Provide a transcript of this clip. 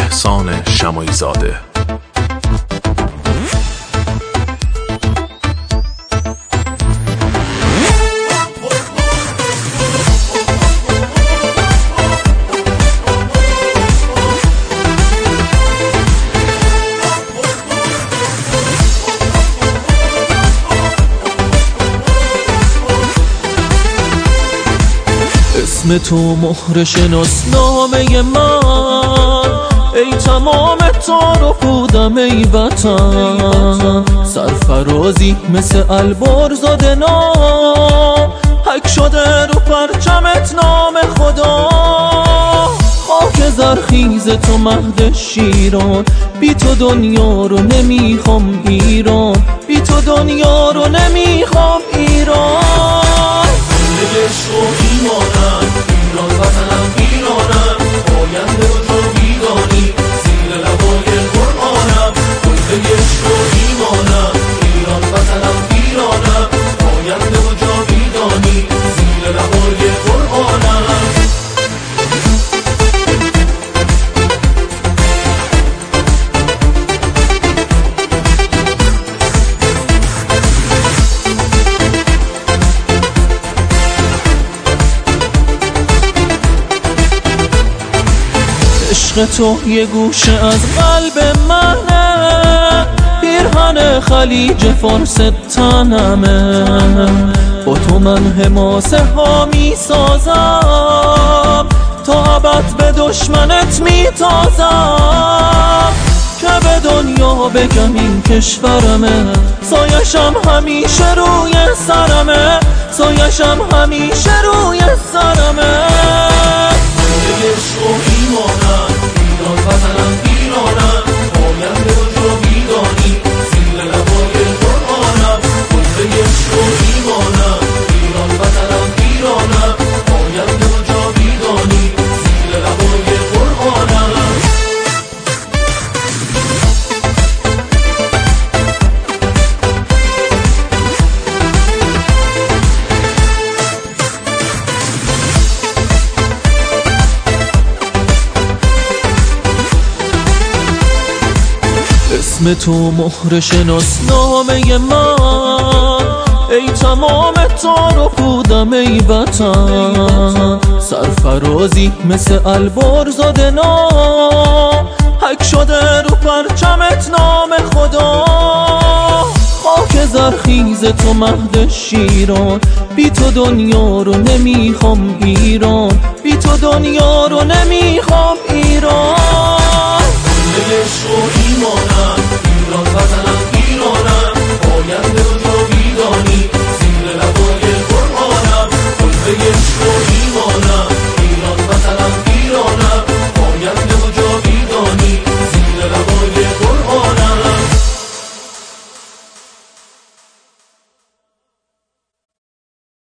احسان شماعی زاده. اسم تو مهر شناسنامه من، ای تمام تار و پودم ای وطن. سرفرازی مثل البرز نام، حک شده رو پرچمت نام خدا. خاک زرخیز تو مهد شیران، بی تو دنیا رو نمیخوام ایران، بی تو دنیا رو نمیخوام ایران. عشق و ایمانم، ایران وطنم ایرانم، آینده و جاویدانی زیر لبای قرآنم. کل عشق و ایمانم، ایران وطنم ایرانم، آینده و جاویدانی زیر لبای قرآنم. عشق تو یه گوشه از قلب منه، پیرهن خلیج فارس تنمه. با تو من حماسه ها می سازم، تا ابد به دشمنت می تازم. که به دنیا بگم این کشورمه، سایشم همیشه روی سرمه، سایشم همیشه روی سرمه. عشق و ایمانم، ایران وطنم ایرانم، آینده و جاویدانی زیر لبای قرآنم. کل عشق و ایمانم، ایران وطنم ایرانم، آینده و جاویدانی زیر لبای قرآنم. اسم تو مهر شناسنامه من، ای تمام تار و پودم ای وطن. سرفرازی مثل البرز نام، حک شده رو پرچمت نام خدا. خاک زرخیز تو مهد شیران، بی تو دنیا رو نمیخوام ایران، بی تو دنیا رو نمیخوام ایران.